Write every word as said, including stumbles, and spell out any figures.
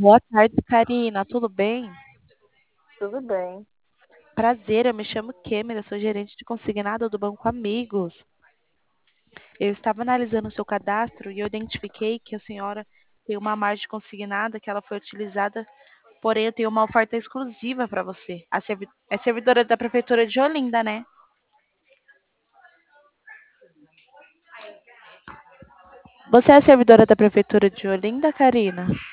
Boa tarde, Karina. Tudo bem? Tudo bem. Prazer, eu me chamo Kemer, sou gerente de consignado do Banco Amigos. Eu estava analisando o seu cadastro e eu identifiquei que a senhora tem uma margem consignada que ela foi utilizada, porém eu tenho uma oferta exclusiva para você. A servi- é servidora da Prefeitura de Olinda, né? Você é servidora da Prefeitura de Olinda, Karina?